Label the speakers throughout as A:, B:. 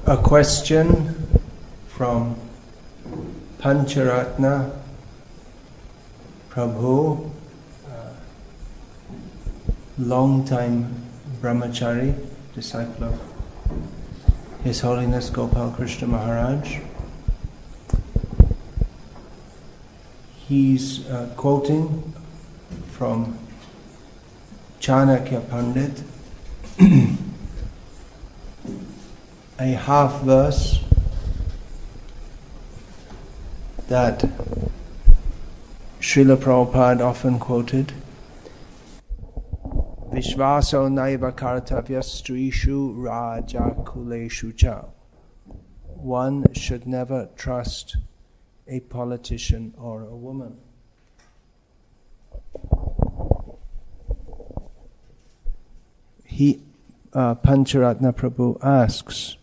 A: A question from Pancharatna Prabhu, long-time brahmachari, disciple of His Holiness Gopal Krishna Maharaj. He's quoting from Chanakya Pandit, a half verse that Srila Prabhupada often quoted. Vishvaso naiva kartavya strishu raja kuleshu cha. One should never trust a politician or a woman. Pancharatna Prabhu asks,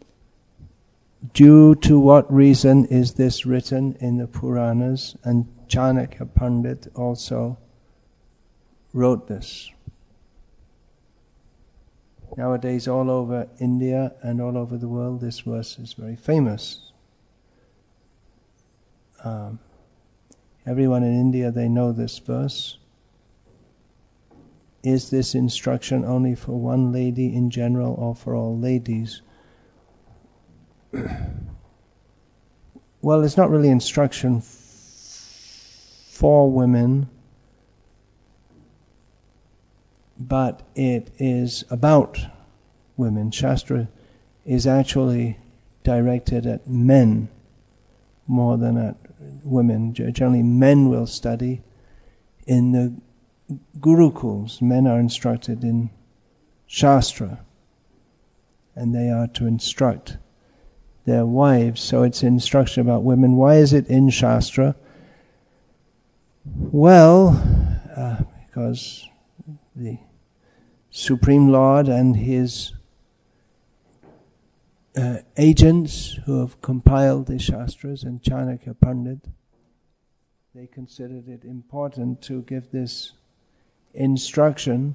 A: due to what reason is this written in the Puranas? And Chanakya Pandit also wrote this. Nowadays, all over India and all over the world, this verse is very famous. Everyone in India, they know this verse. Is this instruction only for one lady in general or for all ladies? Well, it's not really instruction for women, but it is about women. Shastra is actually directed at men more than at women. Generally, men will study in the gurukuls. Men are instructed in Shastra, and they are to instruct their wives. So it's instruction about women. Why is it in Shastra? Well, because the Supreme Lord and His agents who have compiled the Shastras, and Chanakya Pandit, they considered it important to give this instruction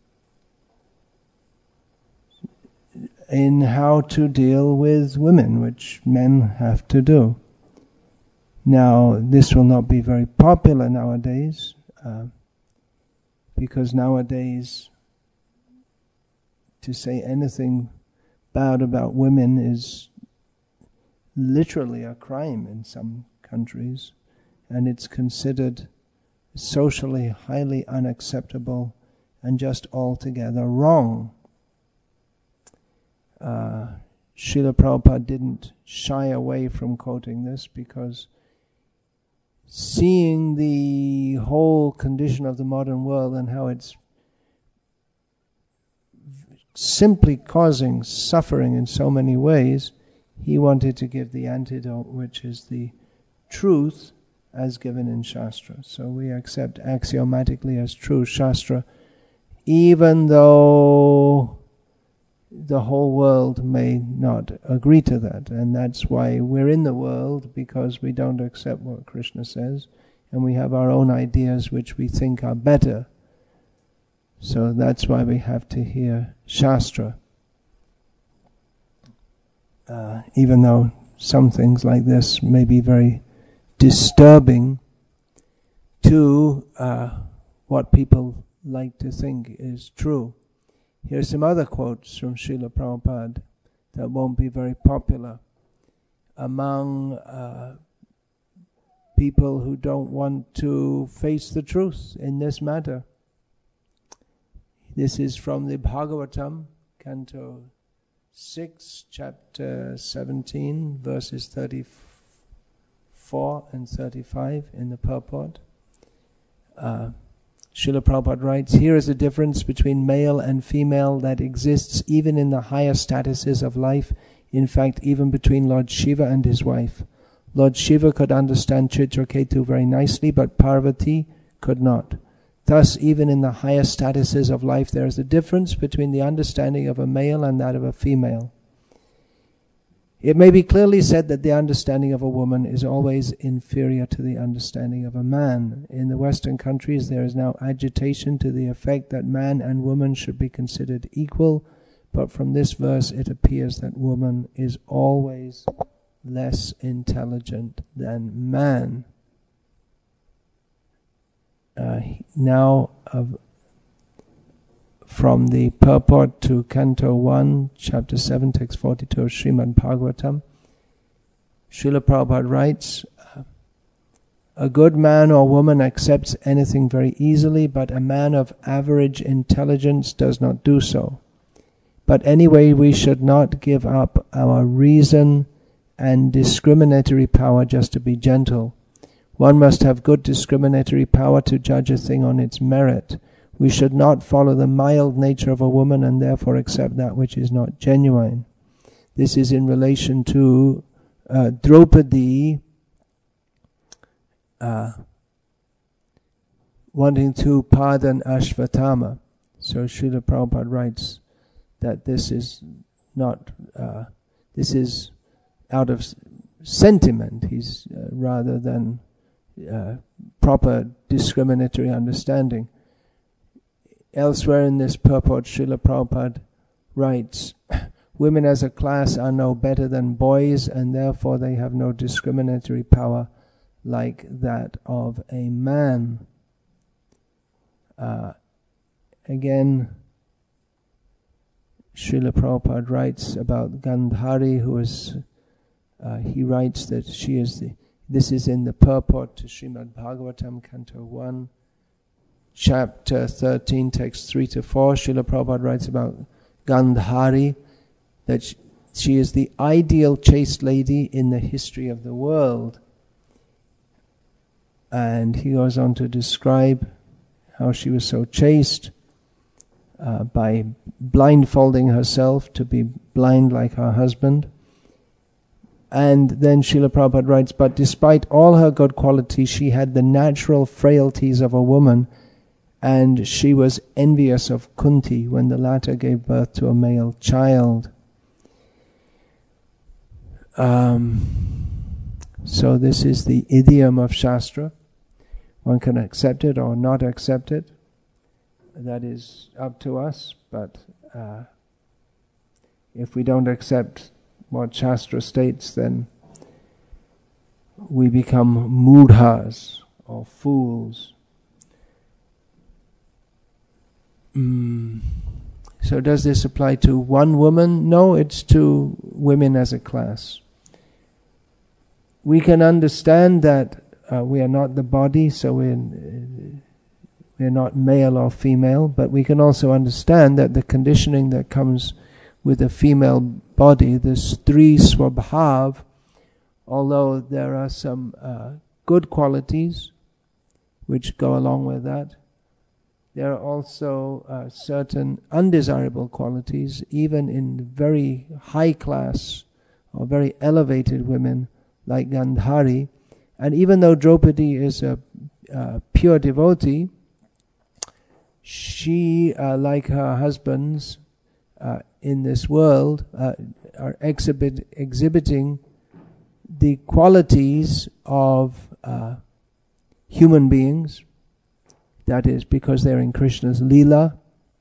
A: in how to deal with women, which men have to do. Now, this will not be very popular nowadays, because nowadays to say anything bad about women is literally a crime in some countries, and it's considered socially highly unacceptable and just altogether wrong. Srila Prabhupada didn't shy away from quoting this, because seeing the whole condition of the modern world and how it's simply causing suffering in so many ways, he wanted to give the antidote, which is the truth as given in Shastra. So we accept axiomatically as true Shastra, even though the whole world may not agree to that. And that's why we're in the world, because we don't accept what Krishna says, and we have our own ideas which we think are better. So that's why we have to hear Shastra. Even though some things like this may be very disturbing to what people like to think is true. Here's some other quotes from Srila Prabhupada that won't be very popular among people who don't want to face the truth in this matter. This is from the Bhagavatam, Canto 6, Chapter 17, verses 34 and 35 in the purport. Srila Prabhupada writes, here is a difference between male and female that exists even in the higher statuses of life, in fact even between Lord Shiva and his wife. Lord Shiva could understand Chitraketu very nicely, but Parvati could not. Thus, even in the higher statuses of life, there is a difference between the understanding of a male and that of a female. It may be clearly said that the understanding of a woman is always inferior to the understanding of a man. In the Western countries, there is now agitation to the effect that man and woman should be considered equal, But from this verse it appears that woman is always less intelligent than man. From the purport to Canto 1, Chapter 7, Text 42 of Srimad Bhagavatam, Srila Prabhupada writes, a good man or woman accepts anything very easily, but a man of average intelligence does not do so. But anyway, we should not give up our reason and discriminatory power just to be gentle. One must have good discriminatory power to judge a thing on its merit. We should not follow the mild nature of a woman and therefore accept that which is not genuine. This is in relation to Draupadi wanting to pardon Ashvatthama. So Srila Prabhupada writes that this is not, this is out of sentiment, he's rather than proper discriminatory understanding. Elsewhere in this purport, Srila Prabhupada writes, women as a class are no better than boys, and therefore they have no discriminatory power like that of a man. Again, Srila Prabhupada writes about Gandhari, who is, he writes that she is this is in the purport to Srimad Bhagavatam, Canto 1, Chapter 13, Text 3-4, Srila Prabhupada writes about Gandhari, that she is the ideal chaste lady in the history of the world. And he goes on to describe how she was so chaste by blindfolding herself to be blind like her husband. And then Srila Prabhupada writes, but despite all her good qualities, she had the natural frailties of a woman, and she was envious of Kunti when the latter gave birth to a male child. So this is the idiom of Shastra. One can accept it or not accept it. That is up to us, but if we don't accept what Shastra states, then we become mudhas or fools. So does this apply to one woman? No, it's to women as a class. We can understand that we are not the body, so we're not male or female, but we can also understand that the conditioning that comes with a female body, this Stri Swabhav, although there are some good qualities which go along with that, there are also certain undesirable qualities, even in very high class or very elevated women like Gandhari. And even though Draupadi is a pure devotee, she, like her husbands in this world, are exhibiting the qualities of human beings. That is because they're in Krishna's Leela,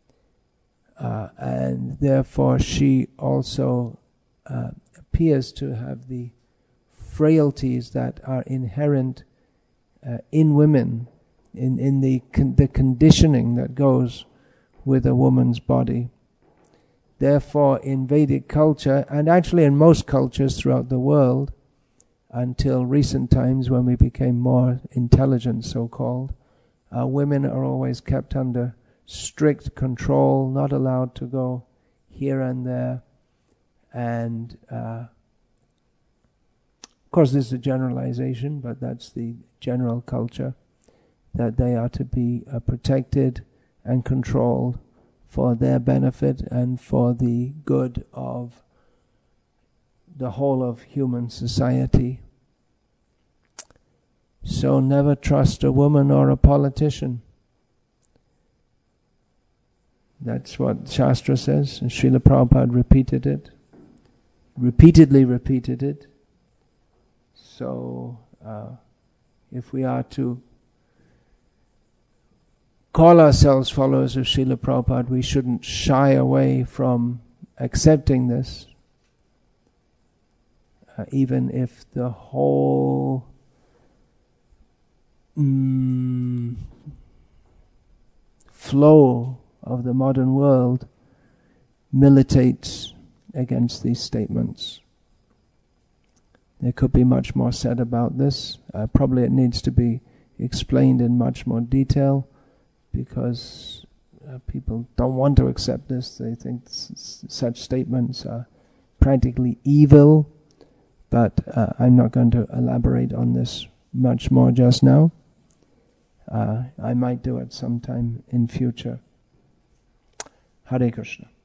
A: and therefore she also appears to have the frailties that are inherent in women, in the conditioning that goes with a woman's body. Therefore, in Vedic culture, and actually in most cultures throughout the world, until recent times when we became more intelligent, so-called, women are always kept under strict control, not allowed to go here and there. And of course this is a generalization, but that's the general culture, that they are to be protected and controlled for their benefit and for the good of the whole of human society. So never trust a woman or a politician. That's what Shastra says, and Srila Prabhupada repeatedly repeated it. So if we are to call ourselves followers of Srila Prabhupada, we shouldn't shy away from accepting this, even if the whole flow of the modern world militates against these statements. There could be much more said about this. Probably it needs to be explained in much more detail, because people don't want to accept this. They think such statements are practically evil, but I'm not going to elaborate on this much more just now. I might do it sometime in future. Hare Krishna.